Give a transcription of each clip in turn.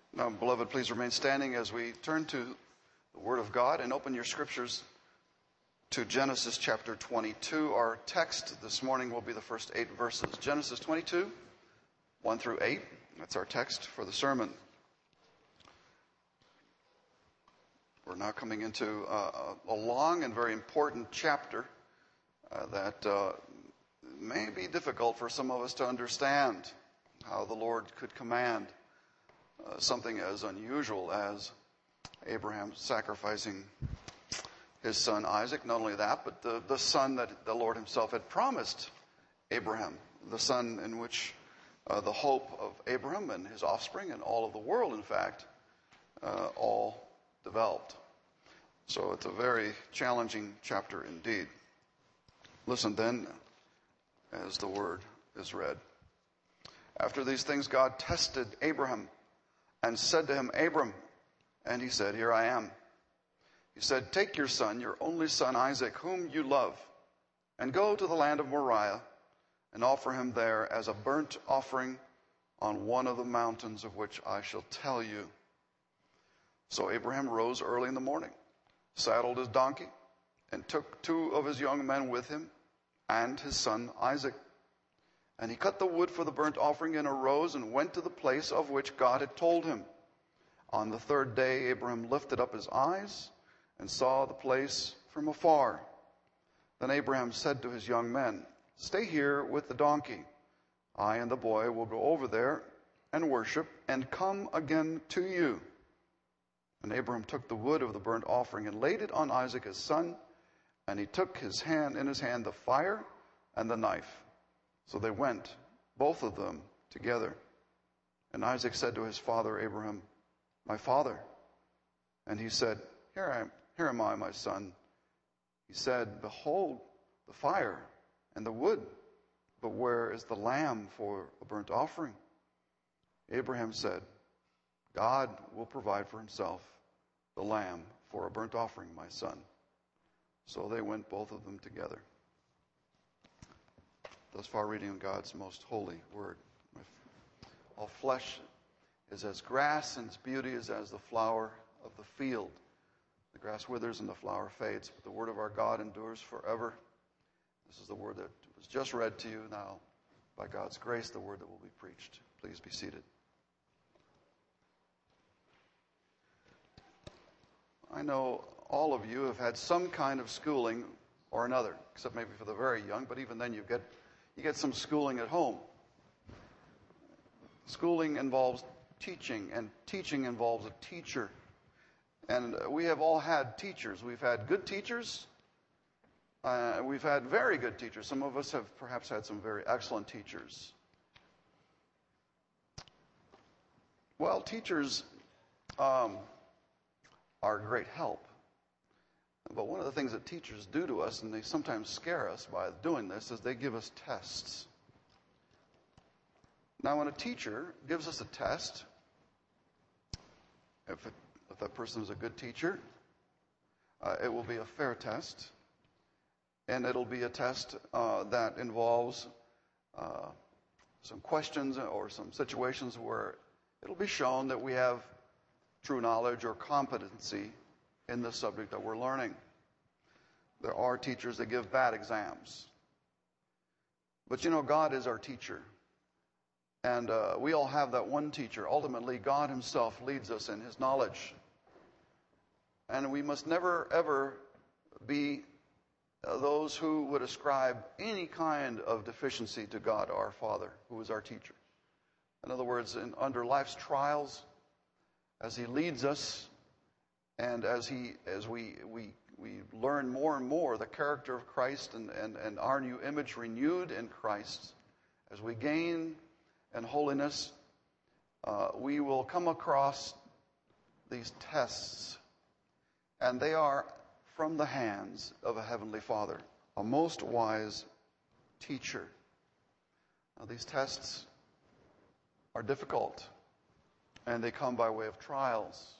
Now, beloved, please remain standing as we turn to the Word of God and open your scriptures to Genesis chapter 22. Our text this morning will be the first 8 verses. Genesis 22, 1 through 8. That's our text for the sermon. We're now coming into a long and very important chapter that may be difficult for some of us to understand, how the Lord could command something as unusual as Abraham sacrificing his son Isaac. Not only that, but the son that the Lord himself had promised Abraham, the son in which the hope of Abraham and his offspring and all of the world, in fact, all developed. So it's a very challenging chapter indeed. Listen then as the word is read. After these things, God tested Abraham and said to him, Abram, and he said, Here I am. He said, Take your son, your only son Isaac, whom you love, and go to the land of Moriah and offer him there as a burnt offering on one of the mountains of which I shall tell you. So Abraham rose early in the morning, saddled his donkey, and took 2 of his young men with him and his son Isaac. And he cut the wood for the burnt offering and arose and went to the place of which God had told him. On the 3rd day, Abraham lifted up his eyes and saw the place from afar. Then Abraham said to his young men, Stay here with the donkey. I and the boy will go over there and worship and come again to you. And Abraham took the wood of the burnt offering and laid it on Isaac his son, and he took in his hand the fire and the knife. So they went, both of them, together. And Isaac said to his father Abraham, My father. And he said, Here am I, my son. He said, Behold the fire and the wood, but where is the lamb for a burnt offering? Abraham said, God will provide for himself the lamb for a burnt offering, my son. So they went, both of them, together. Thus far, reading of God's most holy word. All flesh is as grass, and its beauty is as the flower of the field. The grass withers and the flower fades, but the word of our God endures forever. This is the word that was just read to you. Now, by God's grace, the word that will be preached. Please be seated. I know all of you have had some kind of schooling or another, except maybe for the very young, but even then you get some schooling at home. Schooling involves teaching, and teaching involves a teacher. And we have all had teachers. We've had good teachers. We've had very good teachers. Some of us have perhaps had some very excellent teachers. Well, teachers are a great help. But one of the things that teachers do to us, and they sometimes scare us by doing this, is they give us tests. Now, when a teacher gives us a test, if that person is a good teacher, it will be a fair test, and it'll be a test that involves some questions or some situations where it'll be shown that we have true knowledge or competency in the subject that we're learning. There are teachers that give bad exams. But God is our teacher. And we all have that one teacher. Ultimately, God himself leads us in his knowledge. And we must never, ever be those who would ascribe any kind of deficiency to God, our Father, who is our teacher. In other words, under life's trials, as he leads us, and as we learn more and more the character of Christ and our new image renewed in Christ, as we gain in holiness, we will come across these tests, and they are from the hands of a heavenly Father, a most wise teacher. Now, these tests are difficult, and they come by way of trials.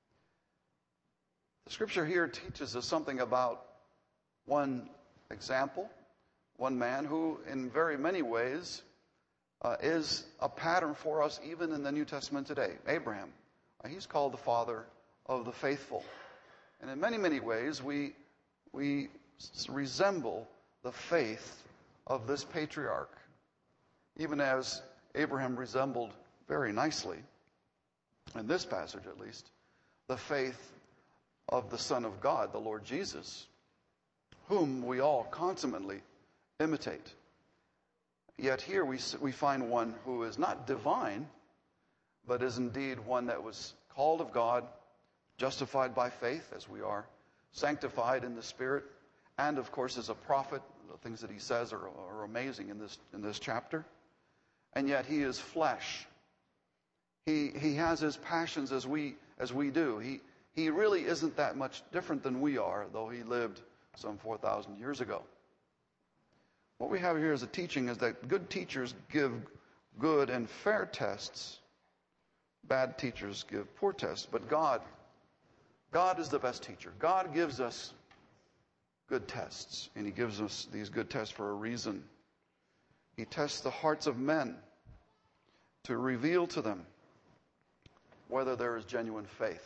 The scripture here teaches us something about one example, one man who in very many ways is a pattern for us even in the New Testament today, Abraham. He's called the father of the faithful. And in many, many ways, we resemble the faith of this patriarch, even as Abraham resembled very nicely, in this passage at least, the faith of the Son of God, the Lord Jesus, whom we all consummately imitate. Yet here we find one who is not divine, but is indeed one that was called of God, justified by faith, as we are, sanctified in the Spirit, and of course is a prophet. The things that he says are amazing in this chapter. And yet he is flesh. He has his passions as we do. He really isn't that much different than we are, though he lived some 4,000 years ago. What we have here as a teaching is that good teachers give good and fair tests. Bad teachers give poor tests. But God is the best teacher. God gives us good tests, and he gives us these good tests for a reason. He tests the hearts of men to reveal to them whether there is genuine faith.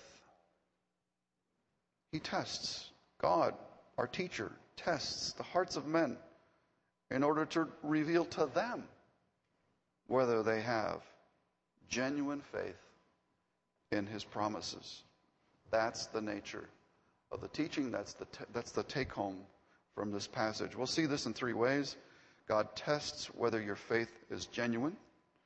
He tests. God, our teacher, tests the hearts of men in order to reveal to them whether they have genuine faith in his promises. That's the nature of the teaching. That's the take-home from this passage. We'll see this in three ways. God tests whether your faith is genuine.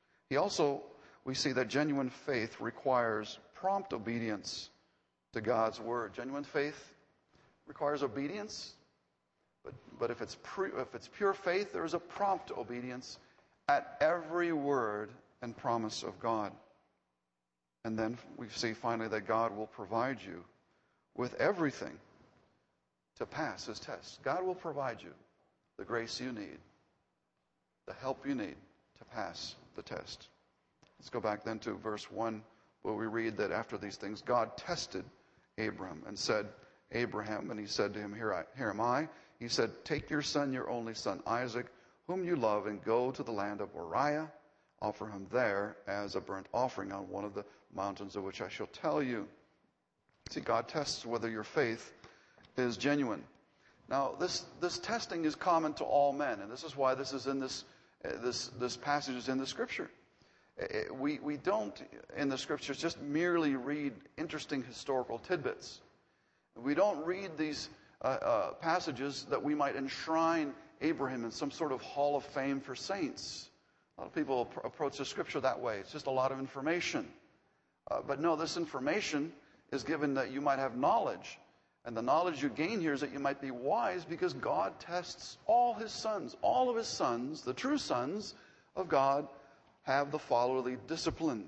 We see that genuine faith requires prompt obedience to God's word. Genuine faith requires obedience, but if it's pure faith, there is a prompt obedience at every word and promise of God. And then we see finally that God will provide you with everything to pass his test. God will provide you the grace you need, the help you need to pass the test. Let's go back then to verse 1, where we read that after these things, God tested Abram and said, Abraham, and he said to him, Here am I. He said, Take your son, your only son, Isaac, whom you love, and go to the land of Moriah. Offer him there as a burnt offering on one of the mountains of which I shall tell you. See, God tests whether your faith is genuine. Now, this testing is common to all men, and this is why this is in this passage is in the Scripture. We don't, in the Scriptures, just merely read interesting historical tidbits. We don't read these passages that we might enshrine Abraham in some sort of hall of fame for saints. A lot of people approach the Scripture that way. It's just a lot of information. But no, this information is given that you might have knowledge. And the knowledge you gain here is that you might be wise, because God tests all his sons. All of his sons, the true sons of God, have the fatherly discipline.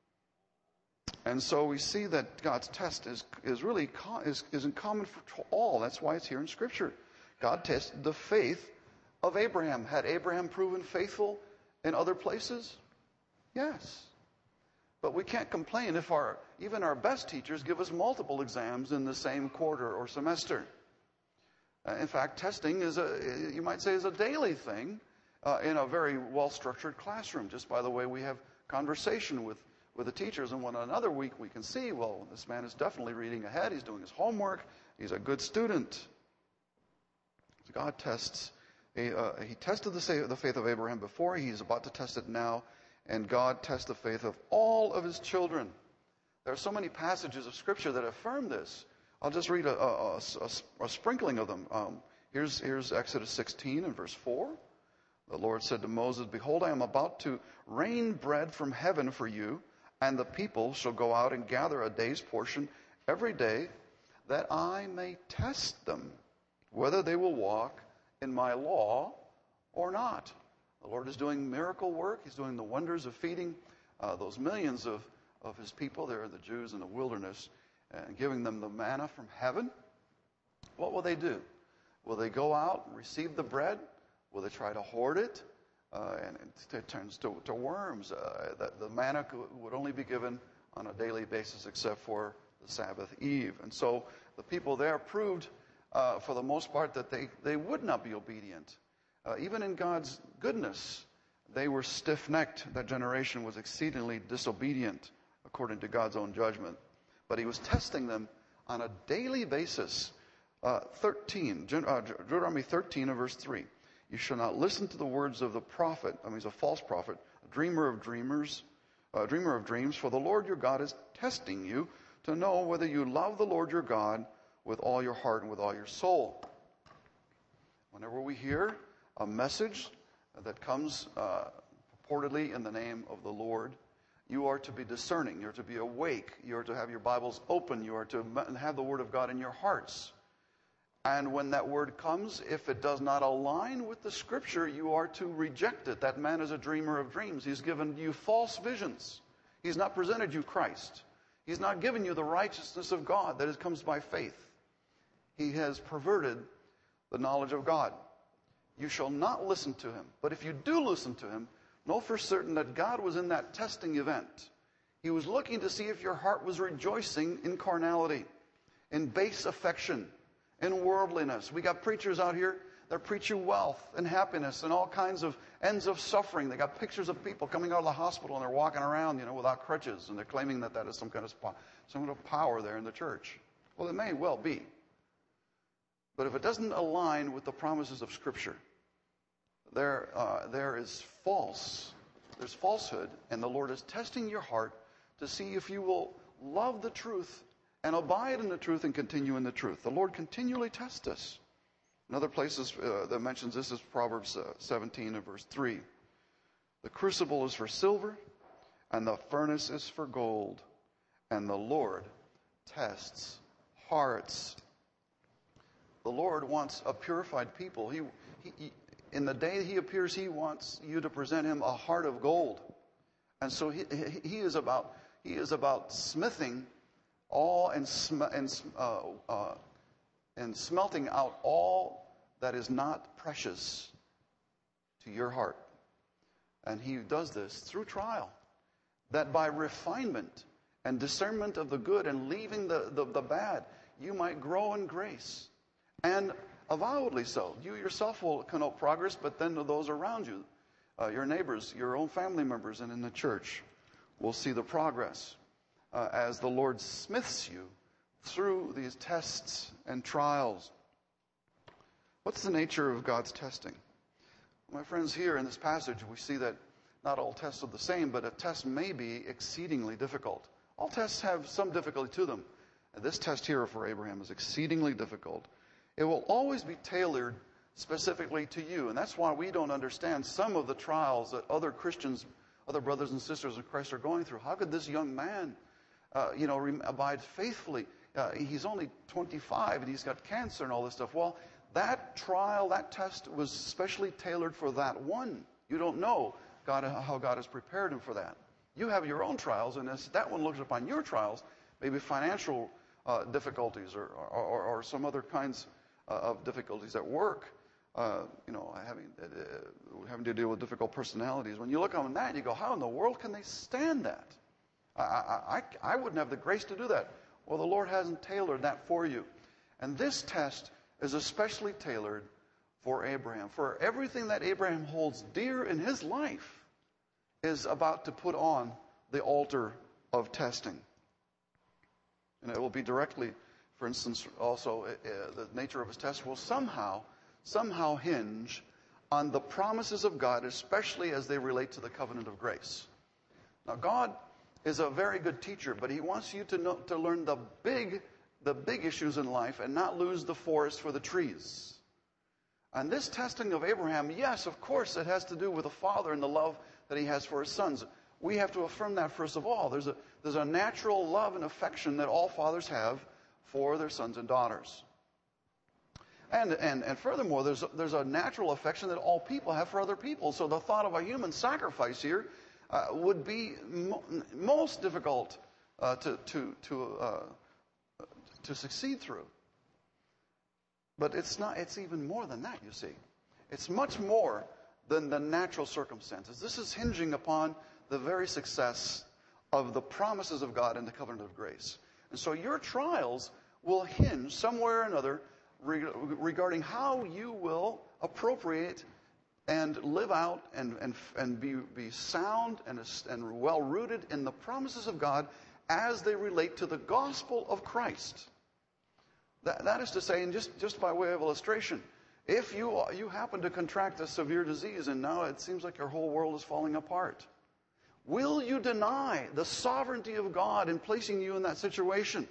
And so we see that God's test is in common for all. That's why it's here in Scripture. God tested the faith of Abraham. Had Abraham proven faithful in other places? Yes. But we can't complain if even our best teachers give us multiple exams in the same quarter or semester. In fact, testing is you might say, is a daily thing in a very well-structured classroom. Just by the way we have conversation with the teachers and one another week, we can see, well, this man is definitely reading ahead. He's doing his homework. He's a good student. God tests. He tested the faith of Abraham before. He's about to test it now. And God tests the faith of all of his children. There are so many passages of Scripture that affirm this. I'll just read a sprinkling of them. Here's Exodus 16 and verse 4. The Lord said to Moses, Behold, I am about to rain bread from heaven for you, and the people shall go out and gather a day's portion every day, that I may test them, whether they will walk in my law or not. The Lord is doing miracle work. He's doing the wonders of feeding those millions of his people there, the Jews in the wilderness, and giving them the manna from heaven. What will they do? Will they go out and receive the bread? Will they try to hoard it? And it turns to worms. The manna would only be given on a daily basis except for the Sabbath eve. And so the people there proved, for the most part, that they would not be obedient. Even in God's goodness, they were stiff-necked. That generation was exceedingly disobedient. according to God's own judgment. But he was testing them on a daily basis. Deuteronomy 13 and verse 3. You shall not listen to the words of the prophet, he's a false prophet, a dreamer of dreams, for the Lord your God is testing you to know whether you love the Lord your God with all your heart and with all your soul. Whenever we hear a message that comes purportedly in the name of the Lord, you are to be discerning, you're to be awake, you are to have your Bibles open, you are to have the Word of God in your hearts. And when that word comes, if it does not align with the Scripture, you are to reject it. That man is a dreamer of dreams. He's given you false visions. He's not presented you Christ. He's not given you the righteousness of God that comes by faith. He has perverted the knowledge of God. You shall not listen to him. But if you do listen to him, know for certain that God was in that testing event. He was looking to see if your heart was rejoicing in carnality, in base affection, in worldliness. We got preachers out here that preach you wealth and happiness and all kinds of ends of suffering. They got pictures of people coming out of the hospital and they're walking around, without crutches, and they're claiming that is some kind of power there in the church. Well, it may well be. But if it doesn't align with the promises of Scripture, there is there's falsehood, and the Lord is testing your heart to see if you will love the truth and abide in the truth and continue in the truth. The Lord continually tests us. Another place that mentions this is Proverbs 17 and verse 3. The crucible is for silver, and the furnace is for gold, and the Lord tests hearts. The Lord wants a purified people. He in the day he appears, he wants you to present him a heart of gold. And so he is about smithing all and smelting out all that is not precious to your heart. And he does this through trial, that by refinement and discernment of the good and leaving the bad, you might grow in grace. And avowedly so. You yourself will connote progress, but then those around you, your neighbors, your own family members, and in the church will see the progress as the Lord smiths you through these tests and trials. What's the nature of God's testing? My friends, here in this passage, we see that not all tests are the same, but a test may be exceedingly difficult. All tests have some difficulty to them. And this test here for Abraham is exceedingly difficult. It will always be tailored specifically to you. And that's why we don't understand some of the trials that other Christians, other brothers and sisters in Christ are going through. How could this young man, abide faithfully? He's only 25 and he's got cancer and all this stuff. Well, that trial, that test was specially tailored for that one. You don't know how God has prepared him for that. You have your own trials, and as that one looks upon your trials, maybe financial difficulties or some other kinds of difficulties at work, having to deal with difficult personalities. When you look on that, you go, how in the world can they stand that? I wouldn't have the grace to do that. Well, the Lord hasn't tailored that for you. And this test is especially tailored for Abraham. For everything that Abraham holds dear in his life is about to put on the altar of testing. And it will be directly, for instance, also the nature of his test will somehow hinge on the promises of God, especially as they relate to the covenant of grace. Now, God is a very good teacher, but he wants you to learn the big issues in life and not lose the forest for the trees. And this testing of Abraham, yes, of course, it has to do with the father and the love that he has for his sons. We have to affirm that first of all. There's a natural love and affection that all fathers have for their sons and daughters. And furthermore, there's a natural affection that all people have for other people. So the thought of a human sacrifice here would be most difficult to succeed through. But it's even more than that, you see. It's much more than the natural circumstances. This is hinging upon the very success of the promises of God in the covenant of grace. And so your trials will hinge somewhere or another regarding how you will appropriate and live out and be sound and well rooted in the promises of God as they relate to the gospel of Christ. That is to say, and just by way of illustration, if you happen to contract a severe disease and now it seems like your whole world is falling apart, will you deny the sovereignty of God in placing you in that situation?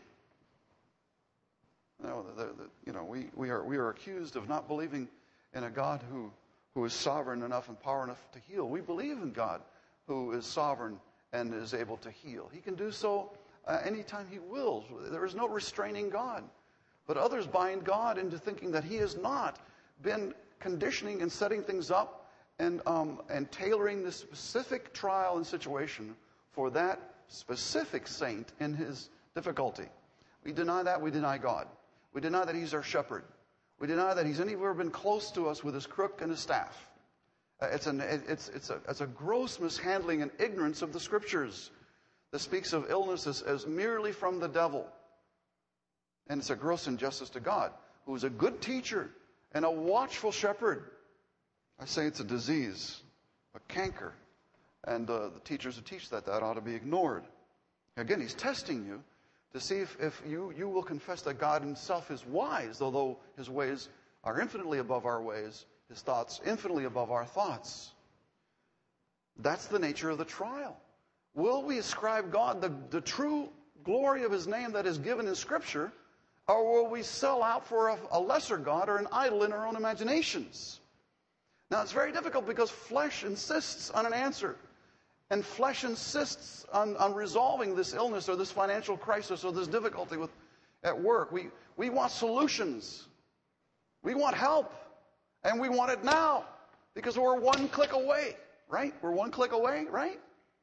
No, we are accused of not believing in a God who is sovereign enough and power enough to heal. We believe in God who is sovereign and is able to heal. He can do so anytime he wills. There is no restraining God. But others bind God into thinking that he has not been conditioning and setting things up and tailoring the specific trial and situation for that specific saint in his difficulty. We deny that. We deny God. We deny that he's our shepherd. We deny that he's anywhere been close to us with his crook and his staff. It's a gross mishandling and ignorance of the Scriptures that speaks of illness as merely from the devil. And it's a gross injustice to God, who is a good teacher and a watchful shepherd. I say it's a disease, a canker. And the teachers who teach that ought to be ignored. Again, he's testing you to see if you will confess that God himself is wise, although his ways are infinitely above our ways, his thoughts infinitely above our thoughts. That's the nature of the trial. Will we ascribe God the true glory of his name that is given in Scripture, or will we sell out for a lesser God or an idol in our own imaginations? Now, it's very difficult because flesh insists on an answer. And flesh insists on resolving this illness or this financial crisis or this difficulty at work. We want solutions. We want help. And we want it now because we're one click away, right? We're one click away, right?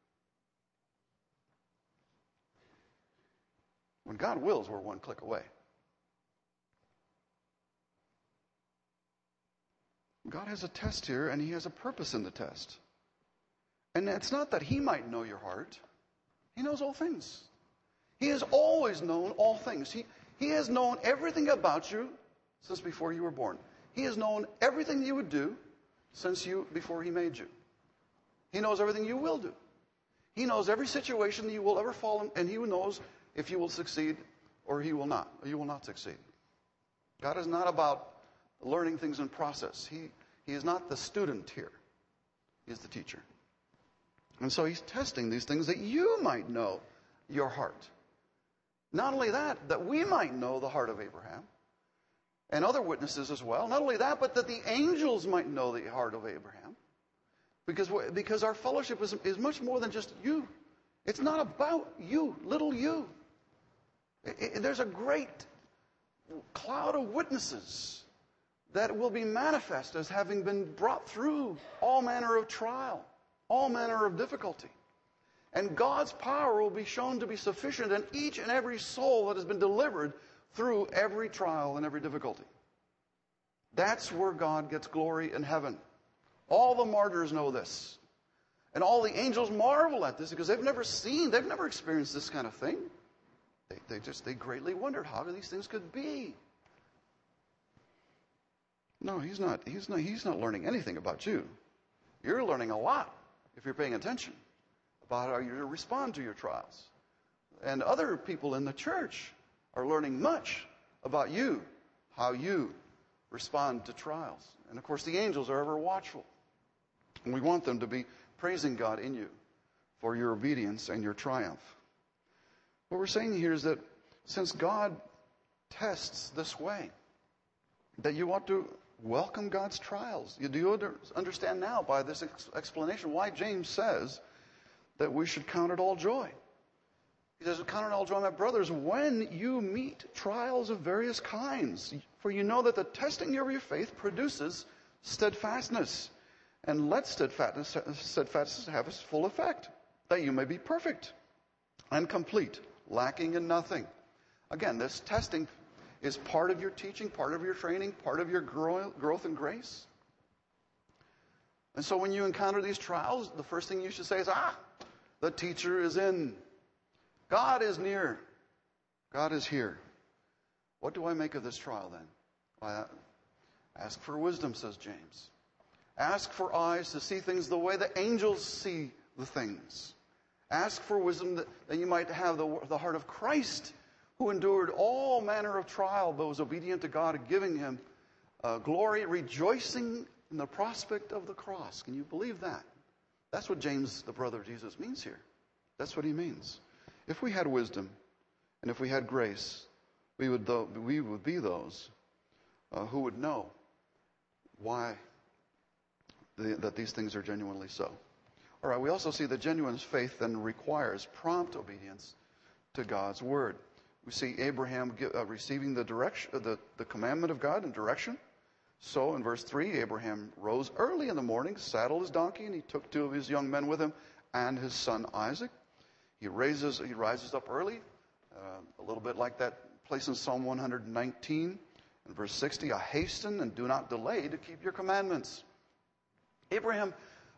When God wills, we're one click away. God has a test here, and he has a purpose in the test. And it's not that he might know your heart. He knows all things. He has always known all things. He has known everything about you since before you were born. He has known everything you would do before he made you. He knows everything you will do. He knows every situation that you will ever fall in, and he knows if you will succeed or you will not succeed. God is not about learning things in process. He is not the student here. He is the teacher. And so he's testing these things that you might know your heart. Not only that we might know the heart of Abraham and other witnesses as well. Not only that, but that the angels might know the heart of Abraham. Because our fellowship is much more than just you. It's not about you, little you. There's a great cloud of witnesses that will be manifest as having been brought through all manner of trial, all manner of difficulty. And God's power will be shown to be sufficient in each and every soul that has been delivered through every trial and every difficulty. That's where God gets glory in heaven. All the martyrs know this. And all the angels marvel at this because they've never experienced this kind of thing. They greatly wondered how these things could be. No, he's not learning anything about you. You're learning a lot if you're paying attention about how you respond to your trials. And other people in the church are learning much about you, how you respond to trials. And of course, the angels are ever watchful. And we want them to be praising God in you for your obedience and your triumph. What we're saying here is that since God tests this way, that you ought to welcome God's trials. Do you understand now by this explanation why James says that we should count it all joy? He says, count it all joy, my brothers, when you meet trials of various kinds. For you know that the testing of your faith produces steadfastness. And let steadfastness have its full effect, that you may be perfect and complete, lacking in nothing. Again, this testing is part of your teaching, part of your training, part of your growth in grace. And so when you encounter these trials, the first thing you should say is, the teacher is in. God is near. God is here. What do I make of this trial then? Ask for wisdom, says James. Ask for eyes to see things the way the angels see the things. Ask for wisdom that you might have the heart of Christ, who endured all manner of trial, but was obedient to God, giving him glory, rejoicing in the prospect of the cross. Can you believe that? That's what James, the brother of Jesus, means here. That's what he means. If we had wisdom and if we had grace, we would be those who would know why that these things are genuinely so. All right, we also see that genuine faith then requires prompt obedience to God's word. We see Abraham receiving the commandment of God and direction. So in verse 3, Abraham rose early in the morning, saddled his donkey, and he took 2 of his young men with him and his son Isaac. He rises up early, a little bit like that place in Psalm 119. In verse 60, I hasten and do not delay to keep your commandments. Abraham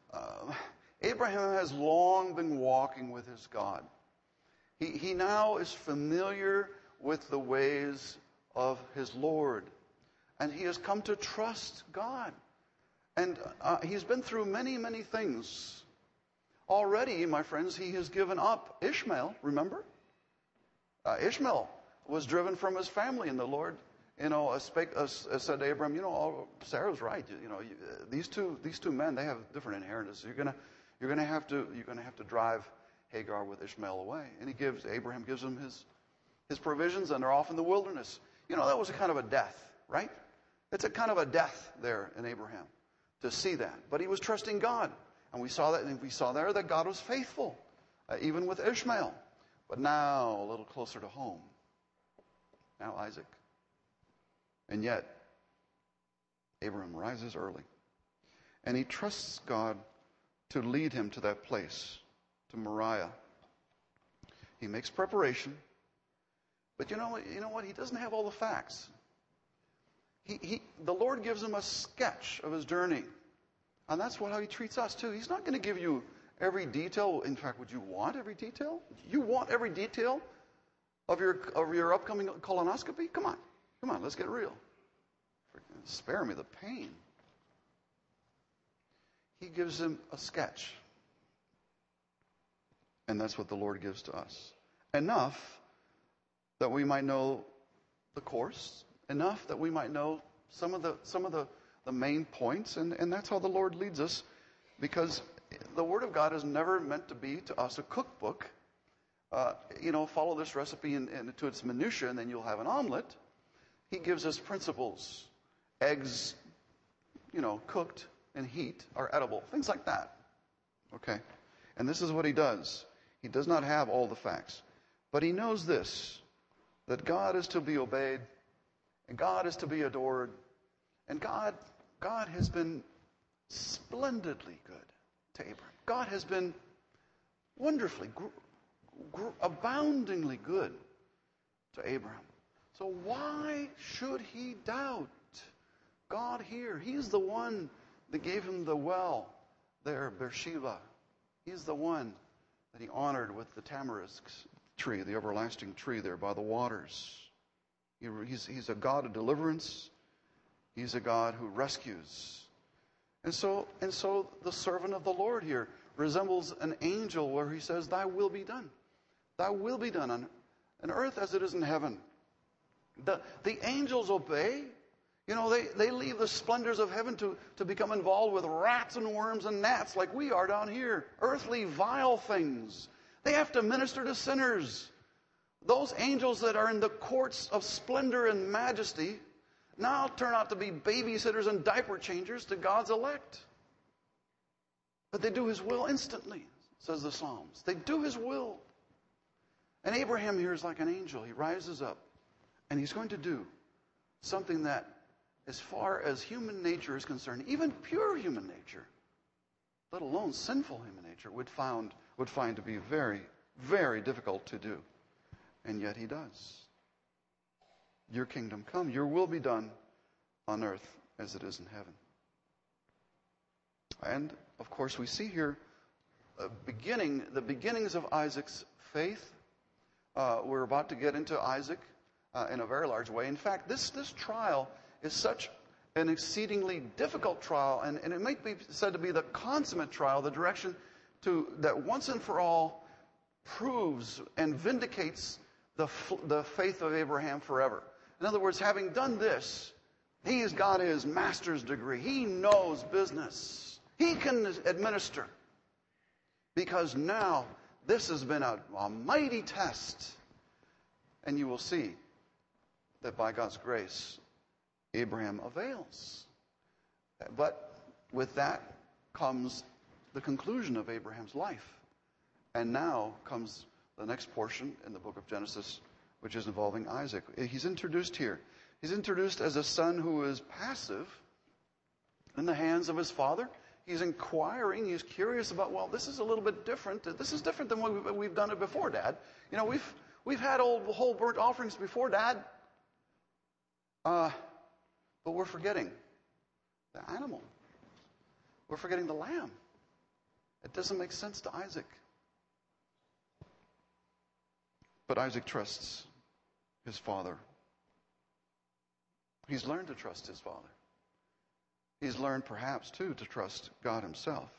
has long been walking with his God. He now is familiar with the ways of his Lord. And he has come to trust God. And he's been through many, many things. Already, my friends, he has given up Ishmael, remember? Ishmael was driven from his family, and the Lord, said to Abraham, Sarah's right. These two men, they have different inheritance. You're gonna have to drive Hagar with Ishmael away. And Abraham gives him his provisions, and they're off in the wilderness. That was a kind of a death, right? It's a kind of a death there in Abraham to see that. But he was trusting God. And we saw there that God was faithful, even with Ishmael. But now, a little closer to home. Now Isaac. And yet, Abraham rises early. And he trusts God to lead him to that place, to Moriah. He makes preparation. But you know what? He doesn't have all the facts. The Lord gives him a sketch of his journey. And that's how he treats us too. He's not going to give you every detail. In fact, would you want every detail? You want every detail of your upcoming colonoscopy? Come on, let's get real. Spare me the pain. He gives him a sketch. And that's what the Lord gives to us. Enough that we might know the course. Enough that we might know some of the main points, and that's how the Lord leads us, because the Word of God is never meant to be to us a cookbook. Follow this recipe to its minutiae, and then you'll have an omelet. He gives us principles. Eggs, cooked in heat are edible. Things like that. Okay? And this is what he does. He does not have all the facts. But he knows this, that God is to be obeyed, and God is to be adored, and God has been splendidly good to Abraham. God has been wonderfully, aboundingly good to Abraham. So why should he doubt God here? He's the one that gave him the well there, Beersheba. He's the one that he honored with the tamarisk tree, the everlasting tree there by the waters. He's a God of deliverance. He's a God who rescues. And so the servant of the Lord here resembles an angel where he says, Thy will be done. Thy will be done on earth as it is in heaven. The angels obey. They leave the splendors of heaven to become involved with rats and worms and gnats like we are down here. Earthly, vile things. They have to minister to sinners. Those angels that are in the courts of splendor and majesty now turn out to be babysitters and diaper changers to God's elect. But they do his will instantly, says the Psalms. They do his will. And Abraham here is like an angel. He rises up, and he's going to do something that, as far as human nature is concerned, even pure human nature, let alone sinful human nature, would find to be very, very difficult to do. And yet he does. Your kingdom come, your will be done on earth as it is in heaven. And, of course, we see here the beginnings of Isaac's faith. We're about to get into Isaac in a very large way. In fact, this trial is such an exceedingly difficult trial, and it might be said to be the consummate trial, the direction that once and for all proves and vindicates the faith of Abraham forever. In other words, having done this, he has got his master's degree. He knows business. He can administer. Because now this has been a mighty test. And you will see that by God's grace, Abraham avails. But with that comes the conclusion of Abraham's life. And now comes the next portion in the book of Genesis, which is involving Isaac. He's introduced here. He's introduced as a son who is passive in the hands of his father. He's inquiring. He's curious about, well, this is a little bit different. This is different than we've done it before, Dad. You know, we've had whole burnt offerings before, Dad. But we're forgetting the animal. We're forgetting the lamb. It doesn't make sense to Isaac. But Isaac trusts his father. He's learned to trust his father. He's learned perhaps, too, to trust God himself.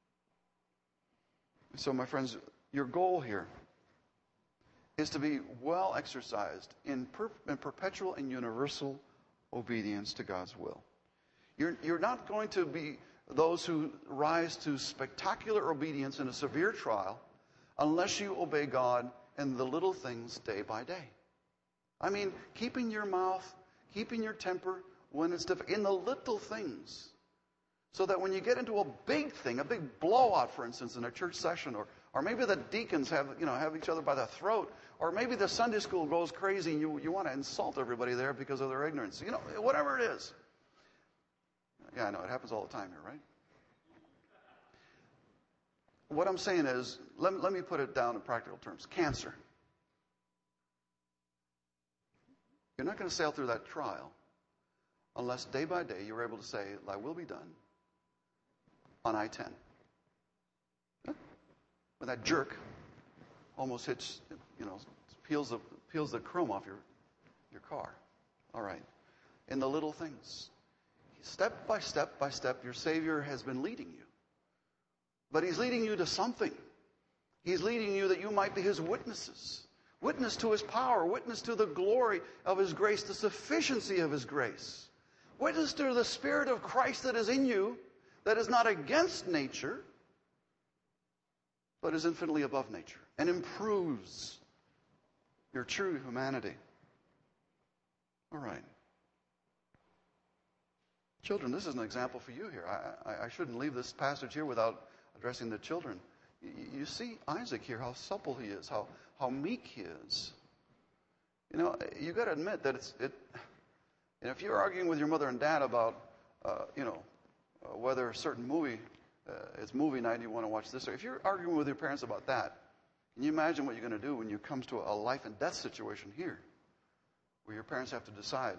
So, my friends, your goal here is to be well exercised in perpetual and universal obedience to God's will. You're not going to be those who rise to spectacular obedience in a severe trial unless you obey God in the little things day by day. I mean, keeping your mouth, keeping your temper when it's difficult, in the little things. So that when you get into a big thing, a big blowout, for instance, in a church session, or maybe the deacons have each other by the throat, or maybe the Sunday school goes crazy and you want to insult everybody there because of their ignorance. You know, whatever it is. Yeah, I know, it happens all the time here, right? What I'm saying is, let me put it down in practical terms. Cancer. You're not going to sail through that trial unless day by day you're able to say, thy will be done on I-10. Huh? When that jerk almost hits, peels the chrome off your car. All right. In the little things. Step by step, your Savior has been leading you. But he's leading you to something. He's leading you that you might be his witnesses. Witness to his power. Witness to the glory of his grace, the sufficiency of his grace. Witness to the Spirit of Christ that is in you, that is not against nature, but is infinitely above nature and improves your true humanity. All right. Children, this is an example for you here. I shouldn't leave this passage here without addressing the children. You see Isaac here, how supple he is, how meek he is. You got to admit that if you're arguing with your mother and dad about, whether a certain movie, it's movie night and you want to watch this, or if you're arguing with your parents about that, can you imagine what you're going to do when you come to a life and death situation here, where your parents have to decide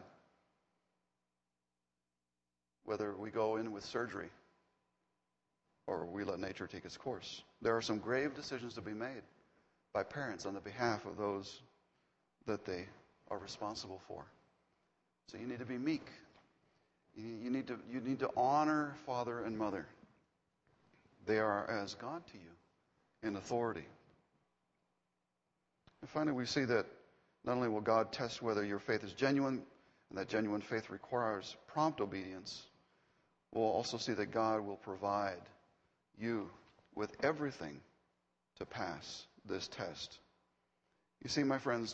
whether we go in with surgery or we let nature take its course. There are some grave decisions to be made by parents on the behalf of those that they are responsible for. So you need to be meek. You need to honor father and mother. They are as God to you in authority. And finally, we see that not only will God test whether your faith is genuine, and that genuine faith requires prompt obedience, we'll also see that God will provide you with everything to pass this test. You see, my friends,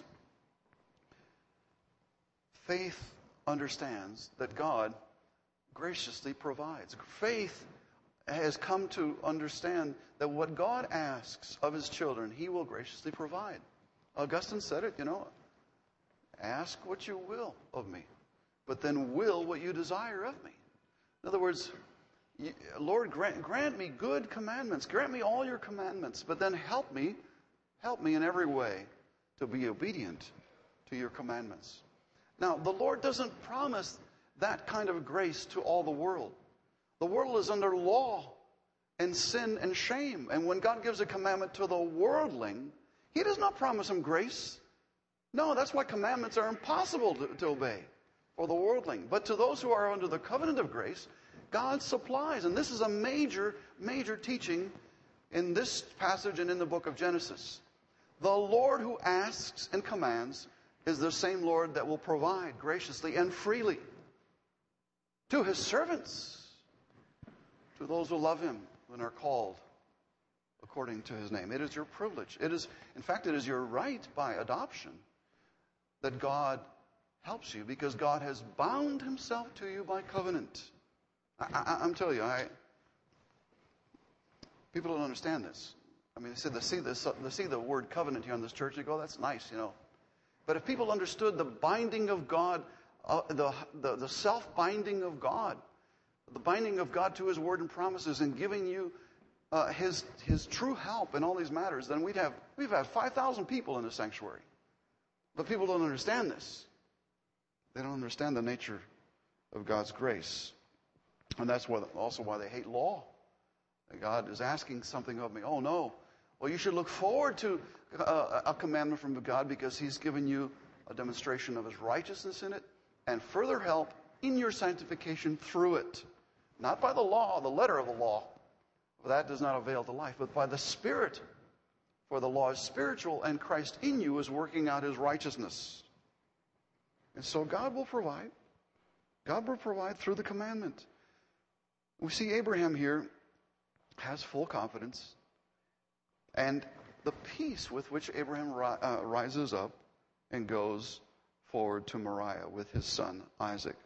faith understands that God graciously provides. Faith has come to understand that what God asks of his children, he will graciously provide. Augustine said it, ask what you will of me, but then will what you desire of me. In other words, Lord, grant me good commandments. Grant me all your commandments, but then help me in every way to be obedient to your commandments. Now, the Lord doesn't promise that kind of grace to all the world. The world is under law and sin and shame. And when God gives a commandment to the worldling, he does not promise him grace. No, that's why commandments are impossible to obey. for the worldling. But to those who are under the covenant of grace, God supplies. And this is a major, major teaching in this passage and in the book of Genesis. The Lord who asks and commands is the same Lord that will provide graciously and freely to his servants, to those who love him and are called according to his name. It is your privilege. It is your right by adoption that God helps you, because God has bound himself to you by covenant. I'm telling you, people don't understand this. I mean, they see the word covenant here in this church, and they go, that's nice, you know. But if people understood the binding of God, the self-binding of God, the binding of God to his word and promises, and giving you his true help in all these matters, then we've had 5,000 people in the sanctuary. But people don't understand this. They don't understand the nature of God's grace. And that's also why they hate law. God is asking something of me. Oh, no. Well, you should look forward to a commandment from God, because he's given you a demonstration of his righteousness in it and further help in your sanctification through it. Not by the law, the letter of the law, for that does not avail to life, but by the Spirit. For the law is spiritual, and Christ in you is working out his righteousness. And so God will provide. God will provide through the commandment. We see Abraham here has full confidence, and the peace with which Abraham rises up and goes forward to Moriah with his son Isaac.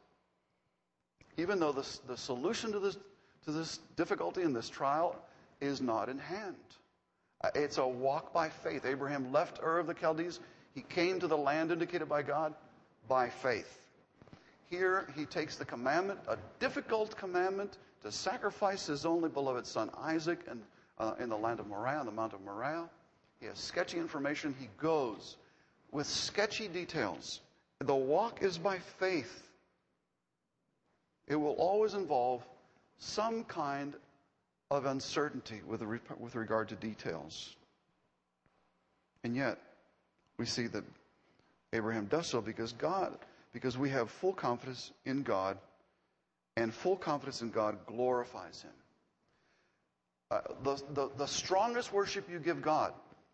Even though the solution to this difficulty and this trial is not in hand. It's a walk by faith. Abraham left Ur of the Chaldees. He came to the land indicated by God by faith. Here he takes the commandment, a difficult commandment, to sacrifice his only beloved son Isaac in the land of Moriah, on the Mount of Moriah. He has sketchy information. He goes with sketchy details. The walk is by faith. It will always involve some kind of uncertainty with regard to details. And yet, we see that Abraham does so because we have full confidence in God, and full confidence in God glorifies him. The strongest worship you give God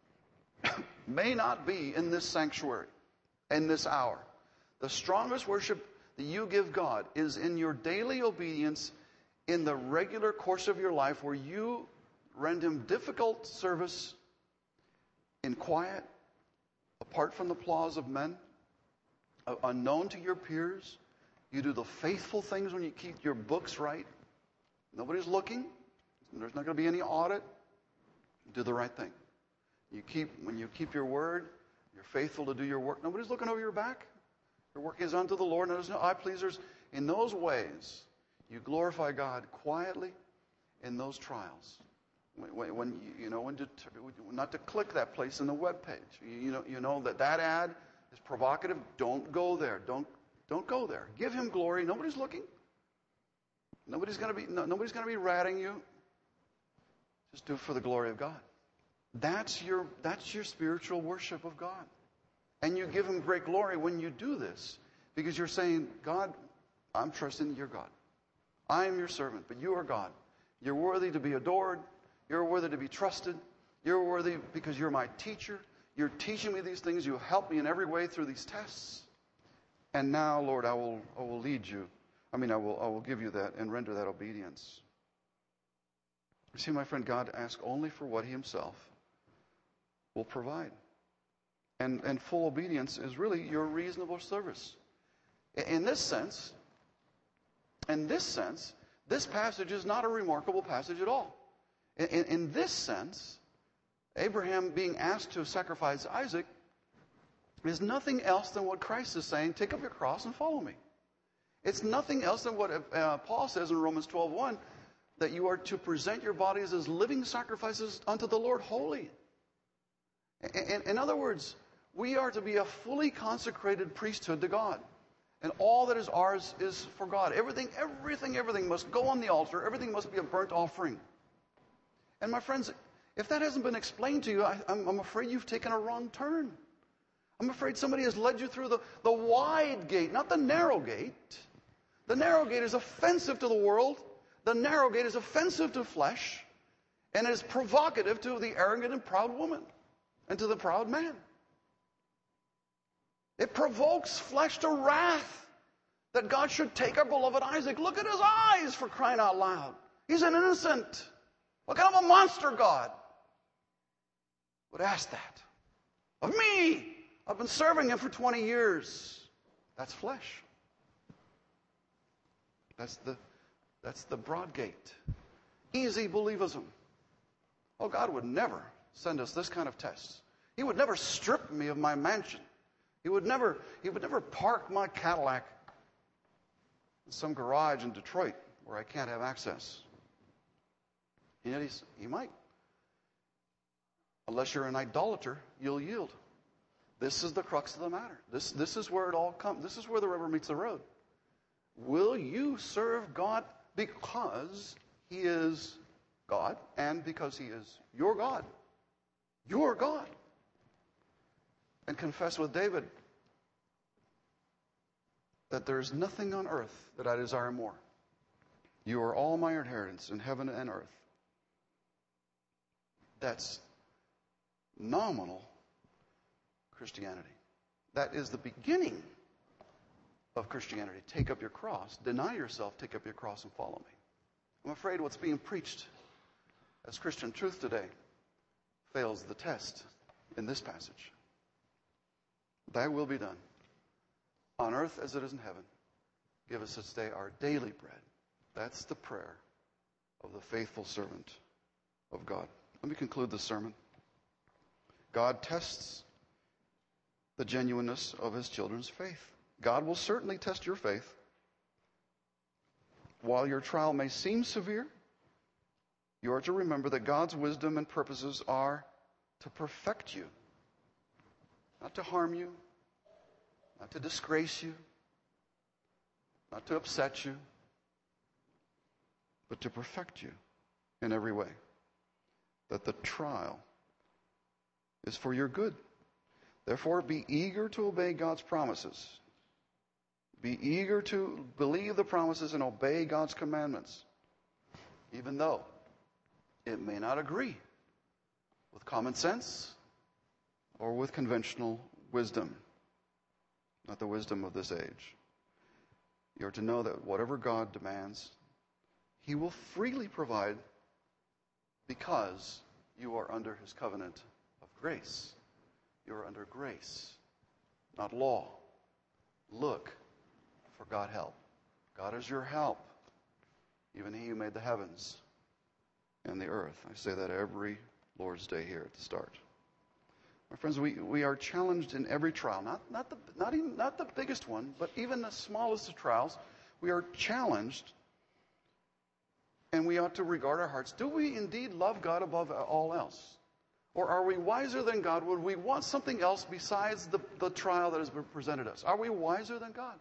may not be in this sanctuary, in this hour. The strongest worship that you give God is in your daily obedience, in the regular course of your life, where you render him difficult service in quiet, apart from the applause of men, unknown to your peers. You do the faithful things when you keep your books right. Nobody's looking. There's not going to be any audit. Do the right thing. When you keep your word, you're faithful to do your work. Nobody's looking over your back. Your work is unto the Lord. There's no eye pleasers. In those ways, you glorify God quietly in those trials. When not to click that place in the web page. You know that ad is provocative. Don't go there. Don't go there. Give him glory. Nobody's looking. Nobody's going to be ratting you. Just do it for the glory of God. That's your spiritual worship of God. And you give him great glory when you do this, because you're saying, God, I'm trusting you're God. I am your servant, but you are God. You're worthy to be adored. You're worthy to be trusted. You're worthy because you're my teacher. You're teaching me these things. You help me in every way through these tests. And now, Lord, I will lead you. I will give you that and render that obedience. You see, my friend, God asks only for what he himself will provide. And full obedience is really your reasonable service. In this sense, this passage is not a remarkable passage at all. In this sense, Abraham being asked to sacrifice Isaac is nothing else than what Christ is saying, take up your cross and follow me. It's nothing else than what Paul says in Romans 12:1, that you are to present your bodies as living sacrifices unto the Lord, holy. In other words, we are to be a fully consecrated priesthood to God. And all that is ours is for God. Everything must go on the altar. Everything must be a burnt offering. And my friends, if that hasn't been explained to you, I'm afraid you've taken a wrong turn. I'm afraid somebody has led you through the wide gate, not the narrow gate. The narrow gate is offensive to the world. The narrow gate is offensive to flesh and is provocative to the arrogant and proud woman and to the proud man. It provokes flesh to wrath that God should take our beloved Isaac. Look at his eyes, for crying out loud. He's an innocent. What kind of a monster God would ask that of me? I've been serving him for 20 years. That's flesh. That's the broad gate. Easy believism. Oh, God would never send us this kind of test. He would never strip me of my mansion. He would never park my Cadillac in some garage in Detroit where I can't have access. And yet he might. Unless you're an idolater, you'll yield. This is the crux of the matter. This is where it all comes. This is where the rubber meets the road. Will you serve God because he is God and because he is your God? Your God. And confess with David that there is nothing on earth that I desire more. You are all my inheritance in heaven and earth. That's nominal Christianity. That is the beginning of Christianity. Take up your cross, deny yourself, take up your cross and follow me. I'm afraid what's being preached as Christian truth today fails the test in this passage. Thy will be done on earth as it is in heaven. Give us this day our daily bread. That's the prayer of the faithful servant of God. Let me conclude this sermon. God tests the genuineness of his children's faith. God will certainly test your faith. While your trial may seem severe, you are to remember that God's wisdom and purposes are to perfect you, not to harm you, not to disgrace you, not to upset you, but to perfect you in every way. That the trial is for your good. Therefore, be eager to obey God's promises. Be eager to believe the promises and obey God's commandments, even though it may not agree with common sense or with conventional wisdom, not the wisdom of this age. You are to know that whatever God demands, he will freely provide because you are under his covenant of grace. You are under grace, not law. Look for God help. God is your help. Even he who made the heavens and the earth. I say that every Lord's Day here at the start. My friends, we are challenged in every trial, not the biggest one, but even the smallest of trials. We are challenged, and we ought to regard our hearts. Do we indeed love God above all else? Or are we wiser than God? Would we want something else besides the trial that has been presented us? Are we wiser than God?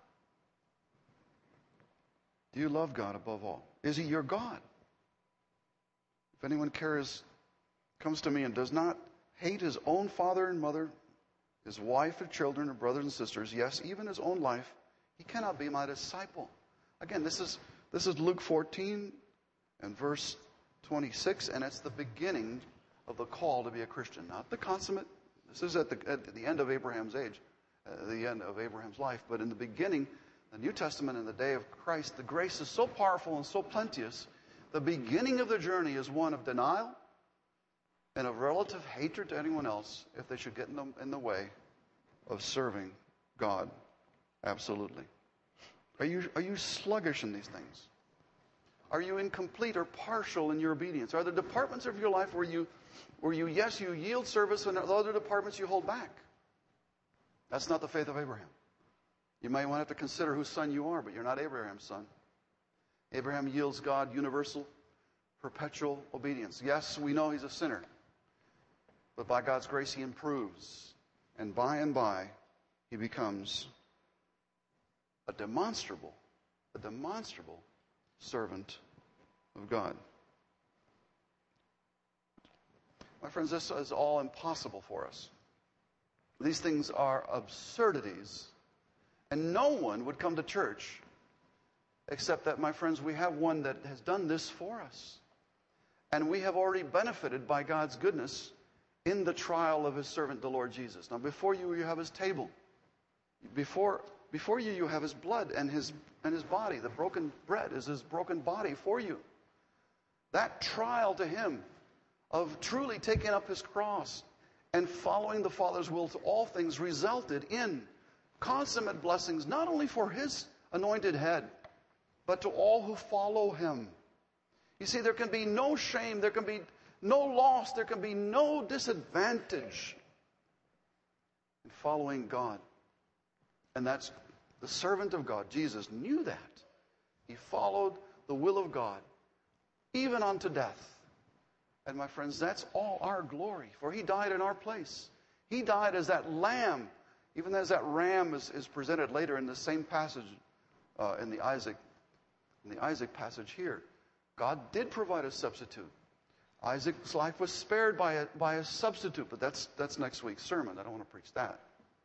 Do you love God above all? Is he your God? If anyone comes to me and does not hate his own father and mother, his wife and children and brothers and sisters, yes, even his own life, he cannot be my disciple. Again, this is Luke 14 and verse 26, and it's the beginning of the call to be a Christian, not the consummate. This is at the end of Abraham's age, the end of Abraham's life. But in the beginning, the New Testament in the day of Christ, the grace is so powerful and so plenteous. The beginning of the journey is one of denial and of relative hatred to anyone else if they should get in the way of serving God. Absolutely. Are you sluggish in these things? Are you incomplete or partial in your obedience? Are there departments of your life where you yield service, and other departments you hold back? That's not the faith of Abraham. You might want to have to consider whose son you are, but you're not Abraham's son. Abraham yields God universal, perpetual obedience. Yes, we know he's a sinner, but by God's grace he improves, and by he becomes a demonstrable servant of God. My friends, this is all impossible for us. These things are absurdities. And no one would come to church except that, my friends, we have one that has done this for us. And we have already benefited by God's goodness in the trial of his servant, the Lord Jesus. Now, before you, you have his table. Before you, you have his blood and his body. The broken bread is his broken body for you. That trial to him of truly taking up his cross and following the Father's will to all things resulted in consummate blessings, not only for his anointed head, but to all who follow him. You see, there can be no shame, there can be no loss, there can be no disadvantage in following God. And that's the servant of God. Jesus knew that. He followed the will of God, even unto death. And my friends, that's all our glory, for he died in our place. He died as that lamb, even as that ram is presented later in the same passage in the Isaac passage here. God did provide a substitute. Isaac's life was spared by a substitute, but that's next week's sermon. I don't want to preach that.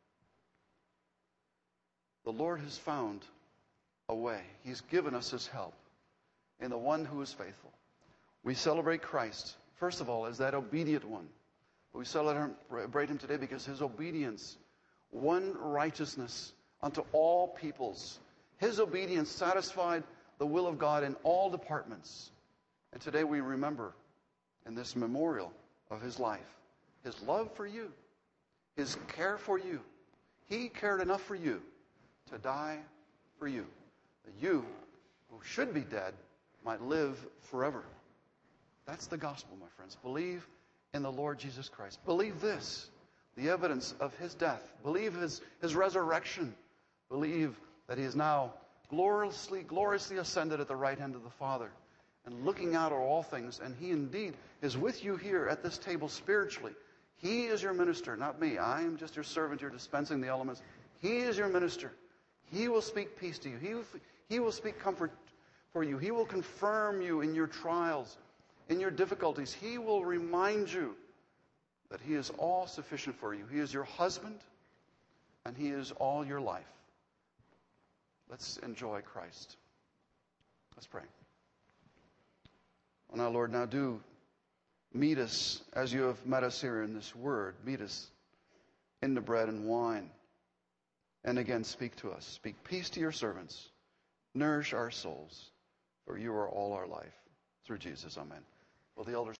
The Lord has found a way. He's given us his help in the one who is faithful. We celebrate Christ, first of all, as that obedient one. We celebrate him today because his obedience won righteousness unto all peoples. His obedience satisfied the will of God in all departments. And today we remember in this memorial of his life, his love for you, his care for you. He cared enough for you to die for you, that you, who should be dead, might live forever. That's the gospel, my friends. Believe in the Lord Jesus Christ. Believe this, the evidence of his death. Believe his resurrection. Believe that he is now gloriously ascended at the right hand of the Father and looking out at all things. And he indeed is with you here at this table spiritually. He is your minister, not me. I am just your servant here dispensing the elements. He is your minister. He will speak peace to you. He will speak comfort for you. He will confirm you in your trials, in your difficulties. He will remind you that he is all sufficient for you. He is your husband, and he is all your life. Let's enjoy Christ. Let's pray. Oh, now, Lord, now do meet us as you have met us here in this word. Meet us in the bread and wine. And again, speak to us. Speak peace to your servants. Nourish our souls, for you are all our life. Through Jesus, amen. Will the elders